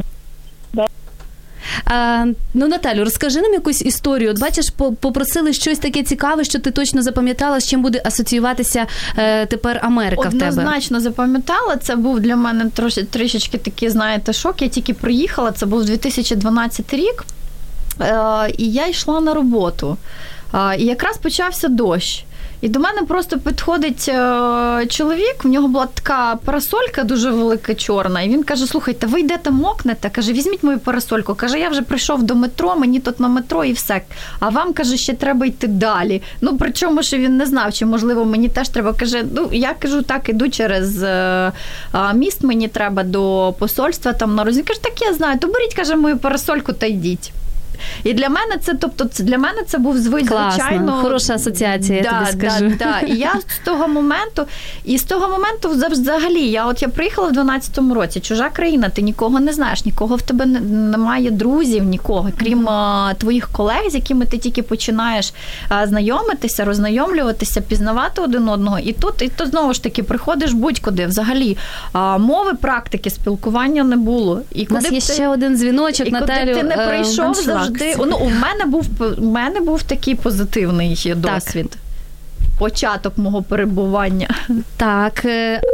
А, ну, Наталю, розкажи нам якусь історію. От бачиш, попросили щось таке цікаве, що ти точно запам'ятала, з чим буде асоціюватися е, тепер Америка в тебе. Однозначно запам'ятала. Це був для мене трошки, трішечки такий, знаєте, шок. Я тільки приїхала, це був дві тисячі дванадцятий рік, е, і я йшла на роботу. Е, і якраз почався дощ. І до мене просто підходить е, чоловік, в нього була така парасолька дуже велика, чорна, і він каже: слухайте, ви йдете мокнете? Каже, візьміть мою парасольку. Каже, я вже прийшов до метро, мені тут на метро і все. А вам, каже, ще треба йти далі. Ну, причому, що він не знав, чи, можливо, мені теж треба. Каже, ну, я кажу, так, іду через е, міст, мені треба до посольства там на розі. Каже, так я знаю, то беріть, каже, мою парасольку та йдіть. І для мене це, тобто, для мене це був звичайно... Хороша асоціація, да, я тобі скажу. Да, да. І я з того моменту, і з того моменту взагалі, я от я приїхала в дванадцятому році, чужа країна, ти нікого не знаєш, нікого в тебе немає друзів, нікого, крім mm-hmm. твоїх колег, з якими ти тільки починаєш знайомитися, роззнайомлюватися, пізнавати один одного. І тут, і то знову ж таки, приходиш будь-куди. Взагалі, мови, практики, спілкування не було. І у нас є ти, ще один дзвіночок, і Наталю. І куди ти не прийшов, завжди... Ну, у мене був, у мене був такий позитивний досвід. Так. Початок мого перебування. Так.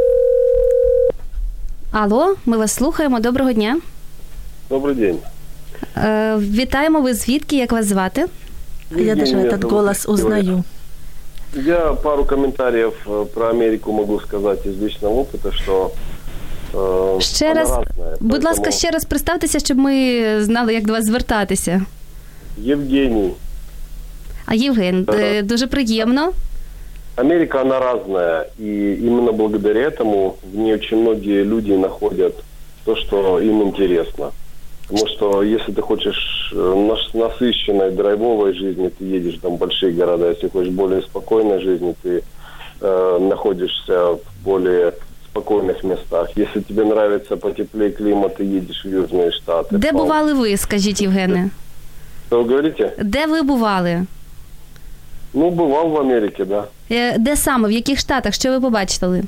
Алло, ми вас слухаємо. Доброго дня. Добрий день. Е, вітаємо. Ви звідки? Як вас звати? Я даже этот голос узнаю. Я пару комментариев про Америку могу сказать из личного опыта, что э, ще раз, разная, будь поэтому... ласка, ще раз представтеся, щоб ми знали, як до вас звертатися. Євгеній. А Євген, да. Дуже приємно. Америка, она разная, и именно благодаря этому в ней очень многие люди находят то, что им интересно. Потому что если ты хочешь насыщенной, драйвовой жизни, ты едешь там в большие города. Если хочешь более спокойной жизни, ты э, находишься в более спокойных местах. Если тебе нравится потеплее климат, ты едешь в Южные Штаты. Де бували ви, скажіть, Євгене? Что вы говорите? Де ви бували? Ну, бывал в Америке, да. Де саме, в яких штатах, що ви побачили?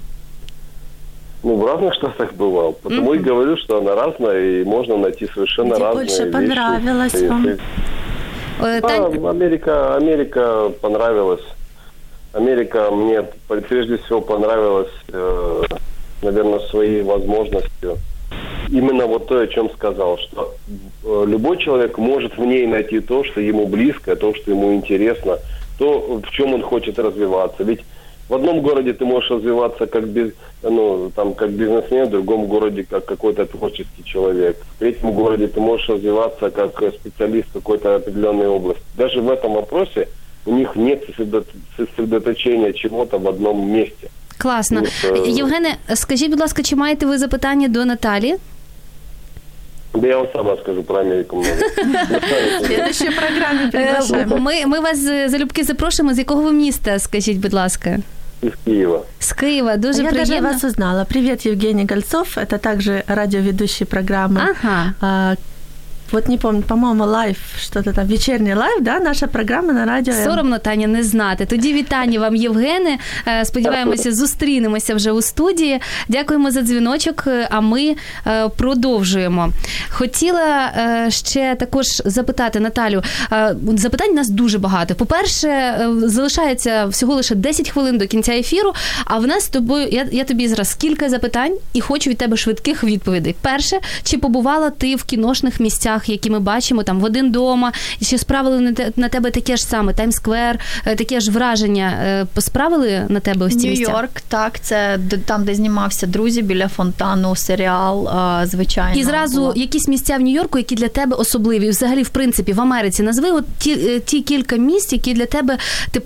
Ну, в разных штатах бывал. Потому mm-hmm. и говорю, что она разная, и можно найти совершенно Где разные больше вещи. понравилось вам? Да, Тань... Америка, Америка понравилась. Америка мне прежде всего понравилась, э, наверное, своей возможностью. Именно вот то, о чем сказал, что э, любой человек может в ней найти то, что ему близко, то, что ему интересно, то, в чем он хочет развиваться. Ведь в одном городе ты можешь развиваться как, без, ну, там, как бизнесмен, в другом городе как какой-то творческий человек. В третьем городе ты можешь развиваться как специалист в какой-то определенной области. Даже в этом вопросе у них нет сосредоточения чего-то в одном месте. Класно. Вот, Євгене, скажіть, будь ласка, чи маєте ви запитання до Наталі? Да я вам сам розкажу про Америку. В следующей программе приглашаем. Ми, ми вас залюбки запрошуємо. З якого ви міста, скажіть, будь ласка? Из Киева. С Киева, дуже я приємно. Я даже вас узнала. Привет, Евгений Гольцов. Это также радиоведущий программы. Ага. А, вот не помню, по-моему, лайв, что-то там, вечерний лайв, да, наша програма на радіо. Соромно, Таня, не знати. Тоді вітання вам, Євгене. Сподіваємося, зустрінемося вже у студії. Дякуємо за дзвіночок, а ми продовжуємо. Хотіла ще також запитати Наталю. Запитань у нас дуже багато. По-перше, залишається всього лише десять хвилин до кінця ефіру, а в нас з тобою, я, я тобі зараз кілька запитань і хочу від тебе швидких відповідей. Перше, чи побувала ти в кіношних місцях, які ми бачимо, там, в «Один дома», і чи справили на тебе таке ж саме, Таймс-сквер, таке ж враження справили на тебе ось ці місця? Нью-Йорк, так, це там, де знімався «Друзі», біля фонтану, серіал, звичайно. І зразу було. Якісь місця в Нью-Йорку, які для тебе особливі, взагалі, в принципі, в Америці, назви от ті, ті кілька місць, які для тебе тепер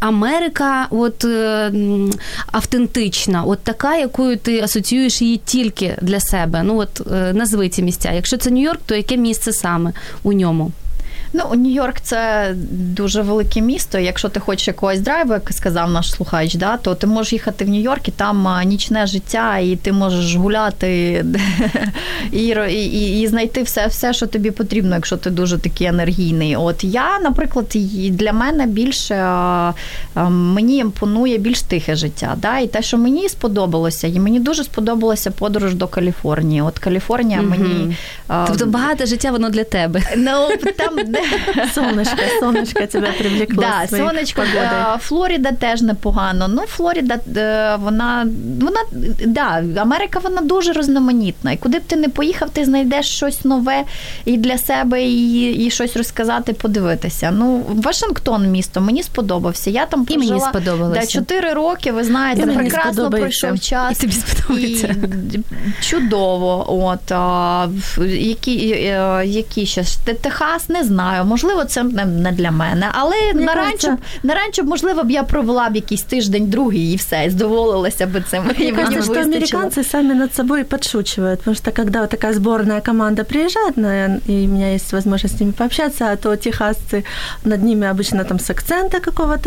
Америка от е, автентична, от така, якою ти асоціюєш її тільки для себе? Ну от е, назви ці місця. Якщо це Нью-Йорк, то яке місце саме у ньому? Ну, Нью-Йорк – це дуже велике місто. Якщо ти хочеш якогось драйву, як сказав наш слухач, да, то ти можеш їхати в Нью-Йорк, і там нічне життя, і ти можеш гуляти і, і, і знайти все, все, що тобі потрібно, якщо ти дуже такий енергійний. От я, наприклад, для мене більше, мені імпонує більш тихе життя. Да? І те, що мені сподобалося, і мені дуже сподобалася подорож до Каліфорнії. От Каліфорнія mm-hmm. мені... Тобто багате життя, воно для тебе. Ну, там... Солнышко, солнышко тебе привлекло. Да, сонечко. Флорида теж непогано. Ну, Флорида, вона, вона, да, Америка, вона дуже різноманітна. І куди б ти не поїхав, ти знайдеш щось нове і для себе, і, і щось розказати, подивитися. Ну, Вашингтон місто, мені сподобався. Я там прожила. І мені сподобалося. Да, чотири роки, ви знаєте, і прекрасно пройшов час. І тобі сподобається. І чудово. От, а, які, які ще? Техас, не знаю. Можливо, це не для мене, але Мені на ранчо, кажется... на ранчо, можливо, б я провела б якийсь тиждень, другий, і все, і здоволилася б цим. Мне кажется, что американцы сами над собой подшучивают, потому что когда вот такая сборная команда приезжает, и у меня есть возможность с ними пообщаться, то техасцы над ними обычно там с акцента какого-то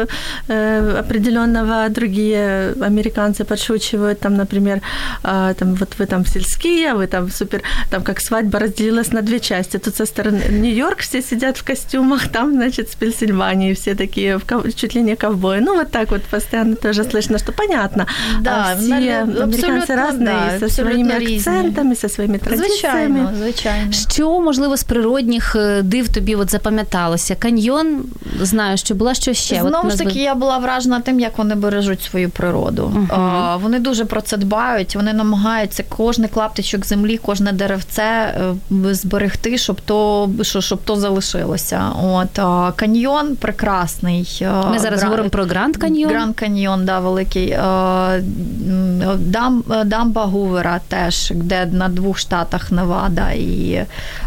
э, определенного, другие американцы подшучивают, там, например, э, там, вот вы там сельские, вы там супер, там как свадьба разделилась на две части, тут со стороны Нью-Йорк все сидят в костюмах, там, значит, с Пенсильвании все такие, в ков... чуть ли не ковбои. Ну, вот так вот постоянно тоже слышно, что понятно. Да, а все американцы разные, да, со своими акцентами, со своими традиціями. Звичайно, звичайно. Що, можливо, з природних див тобі от запам'яталося? Каньйон, знаю, що була, що ще? Знову ж таки, я була вражена тим, як вони бережуть свою природу. Uh-huh. Вони дуже про це дбають, вони намагаються кожний клаптичок землі, кожне деревце зберегти, щоб то, щоб то залишилося. От, каньйон прекрасний. Ми зараз Гра... говоримо про Гранд Каньйон. Гранд Каньйон, да, великий. Дам, дамба Гувера теж, де на двох штатах Невада, і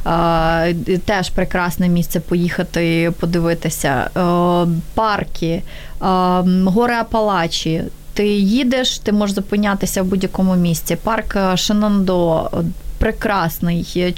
а, теж прекрасне місце поїхати, подивитися. А, парки, а, гори Апалачі. Ти їдеш, ти можеш зупинятися в будь-якому місці. Парк Шенандо прекрасний.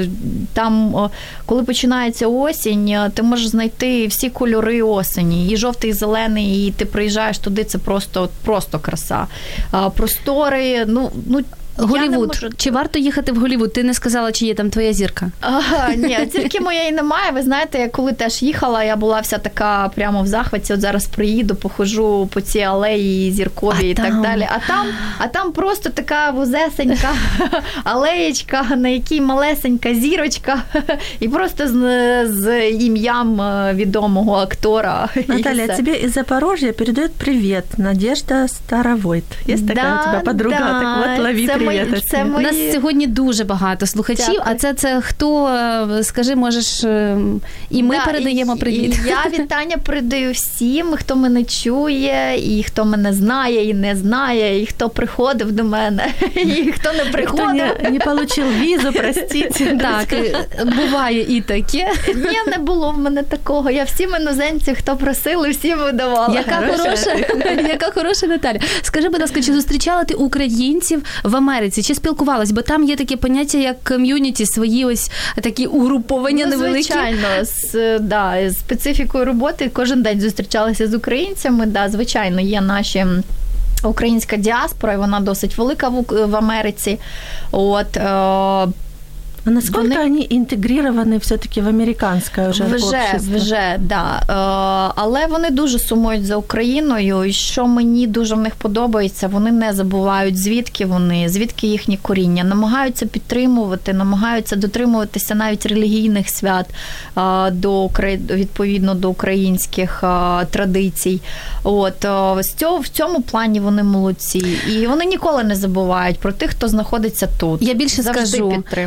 Там, коли починається осінь, ти можеш знайти всі кольори осені. І жовтий, і зелений, і ти приїжджаєш туди, це просто, просто краса. Простори, ну, ну Голлівуд. Можу... Чи варто їхати в Голлівуд? Ти не сказала, чи є там твоя зірка? Ага, ні, зірки моєї немає. Ви знаєте, я коли теж їхала, я була вся така прямо в захваті. От зараз приїду, похожу по цій алеї зірковій а і там... так далі. А там, а там просто така вузесенька алеєчка, на якій малесенька зірочка. І просто з, з ім'ям відомого актора. Наталья, тебе із Запорожжя передає привіт Надежда Старовойт. Є така да, у тебе подруга? Да. Так от, лови привіт. Це мої... У нас сьогодні дуже багато слухачів, Дякую. А це, це хто, скажи, можеш, і ми да, передаємо привіт. І я вітання передаю всім, хто мене чує, і хто мене знає, і не знає, і хто приходив до мене, і хто не приходив. Хто не, не отримав візу, простіть. Так, буває і таке. Ні, не було в мене такого. Я всім іноземців, хто просили, всім видавала. Яка хороша, яка хороша Наталя. Скажи, будь ласка, чи зустрічала ти українців в Америці, чи спілкувалась? Бо там є таке поняття, як ком'юніті, свої ось такі угруповання ну, невеликі. Звичайно, з, да, з специфікою роботи кожен день зустрічалися з українцями, да, звичайно, є наші українська діаспора, і вона досить велика в, в Америці. От, е- А насколько вони, вони інтегровані все-таки в американське вже вже, общество? Вже, да. Але вони дуже сумують за Україною, і що мені дуже в них подобається, вони не забувають, звідки вони, звідки їхні коріння, намагаються підтримувати, намагаються дотримуватися навіть релігійних свят до, відповідно до українських традицій. От, з цього, в цьому плані вони молодці. І вони ніколи не забувають про тих, хто знаходиться тут. Я більше Завжди скажу, коли на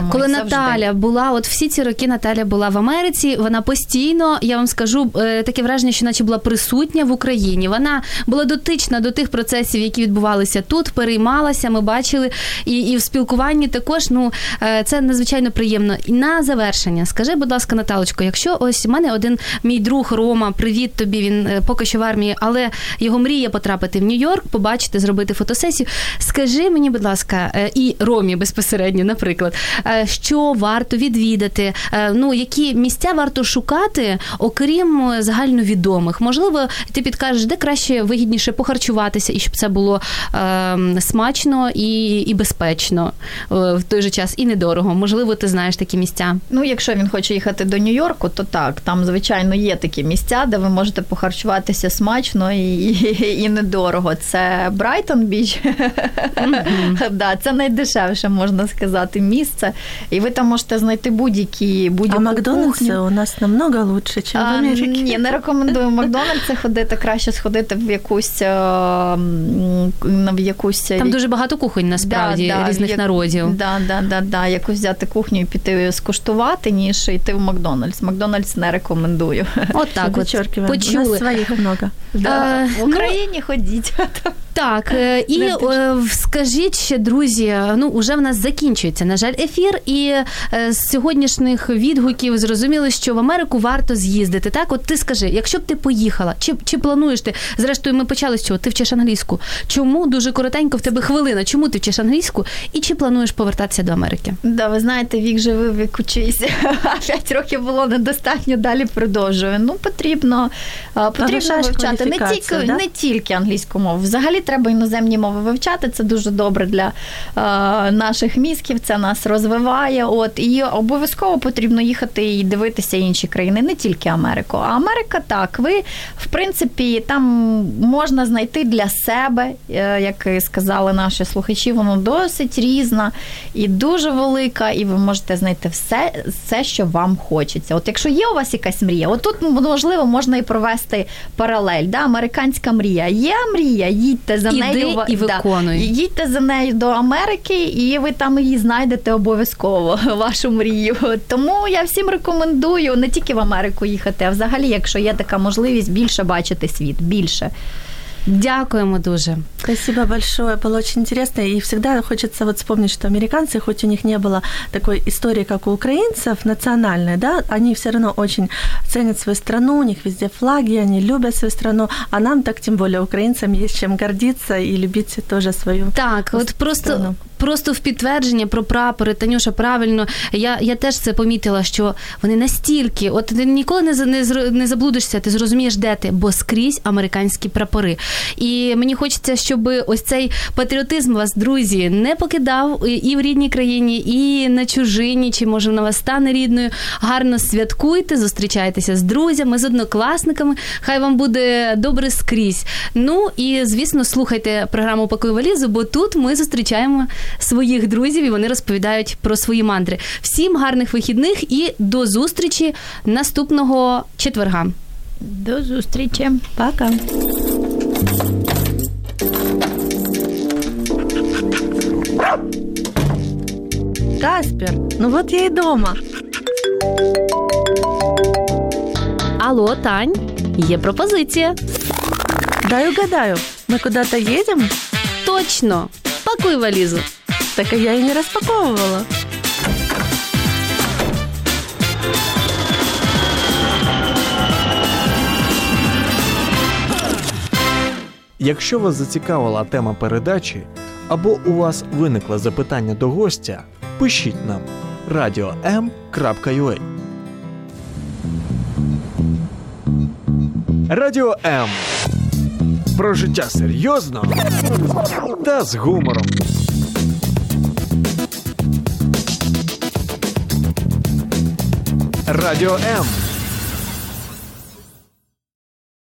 Наталя була, от всі ці роки Наталя була в Америці, вона постійно, я вам скажу, таке враження, що наче була присутня в Україні. Вона була дотична до тих процесів, які відбувалися тут, переймалася, ми бачили, і, і в спілкуванні також, ну, це надзвичайно приємно. І на завершення, скажи, будь ласка, Наталочко, якщо ось у мене один мій друг Рома, привіт тобі, він поки що в армії, але його мріє потрапити в Нью-Йорк, побачити, зробити фотосесію. Скажи мені, будь ласка, і Ромі безпосередньо, наприклад, що варто відвідати, ну, які місця варто шукати, окрім загальновідомих. Можливо, ти підкажеш, де краще, вигідніше похарчуватися, і щоб це було е, смачно і, і безпечно е, в той же час, і недорого. Можливо, ти знаєш такі місця? Ну, якщо він хоче їхати до Нью-Йорку, то так, там, звичайно, є такі місця, де ви можете похарчуватися смачно і, і, і недорого. Це Брайтон-Біч. Mm-hmm. Да, це найдешевше, можна сказати, місце. І ви там можете знайти будь-які, будь-яку кухню. А Макдональдс у нас намного лучше, ніж в Америці. Ні, не рекомендую в Макдональдси ходити, краще сходити в якусь... в якусь... Там дуже багато кухонь, насправді, да, різних як... народів. Да, да, да, да. Якусь взяти кухню і піти скуштувати, ніж йти в Макдональдс. Макдональдс не рекомендую. От так, от, почули. У нас своїх много. Да. А, в Україні ну... ходіть. Так, і скажіть ще, друзі, ну, уже в нас закінчується, на жаль, ефір, і з сьогоднішніх відгуків зрозуміли, що в Америку варто з'їздити, так? От ти скажи, якщо б ти поїхала, чи, чи плануєш ти, зрештою, ми почали з чого, ти вчиш англійську, чому, дуже коротенько, в тебе хвилина, чому ти вчиш англійську, і чи плануєш повертатися до Америки? Да, ви знаєте, вік живий, вік учися, п'ять років було недостатньо, далі продовжую. Ну, потрібно, потрібно вивчати не тільки, да? не тільки англійську мову, взагалі треба іноземні мови вивчати, це дуже добре для е, наших мізків, це нас розвиває. От, і обов'язково потрібно їхати і дивитися інші країни, не тільки Америку. А Америка, так, ви, в принципі, там можна знайти для себе, е, як сказали наші слухачі, воно досить різна і дуже велика, і ви можете знайти все, все, що вам хочеться. От якщо є у вас якась мрія, от тут, можливо, можна і провести паралель, да? Американська мрія. Є мрія, їдьте за Іди нею, і виконуй. Да, їдьте за нею до Америки, і ви там її знайдете обов'язково, вашу мрію. Тому я всім рекомендую не тільки в Америку їхати, а взагалі, якщо є така можливість, більше бачити світ, більше. Дякуємо дуже. Спасибо большое, было очень интересно. И всегда хочется вот вспомнить, что американцы, хоть у них не было такой истории, как у украинцев, национальной, да, они все равно очень ценят свою страну, у них везде флаги, они любят свою страну, а нам так, тем более, украинцам, есть чем гордиться и любить тоже свою Так, страну. от просто... Просто в підтвердження про прапори, Танюша, правильно, я, я теж це помітила, що вони настільки, от ти ніколи не, не, не заблудишся, ти зрозумієш, де ти, бо скрізь американські прапори. І мені хочеться, щоб ось цей патріотизм вас, друзі, не покидав і в рідній країні, і на чужині, чи, може, вона вас стане рідною. Гарно святкуйте, зустрічайтеся з друзями, з однокласниками, хай вам буде добре скрізь. Ну, і, звісно, слухайте програму «Пакуй валізу», бо тут ми зустрічаємо своїх друзів, і вони розповідають про свої мандри. Всім гарних вихідних і до зустрічі наступного четверга. До зустрічі. Пока. Каспер, ну вот я и дома. Алло, Тань, є пропозиція. Дай угадаю, мы куда-то едем? Точно. Пакуй валізу. Так я и не распаковывала. Якщо вас зацікавила тема передачі або у вас виникло запитання до гостя, пишіть нам радіо ем крапка ю а. Радіо М. Про життя серйозно та з гумором. Радіо М.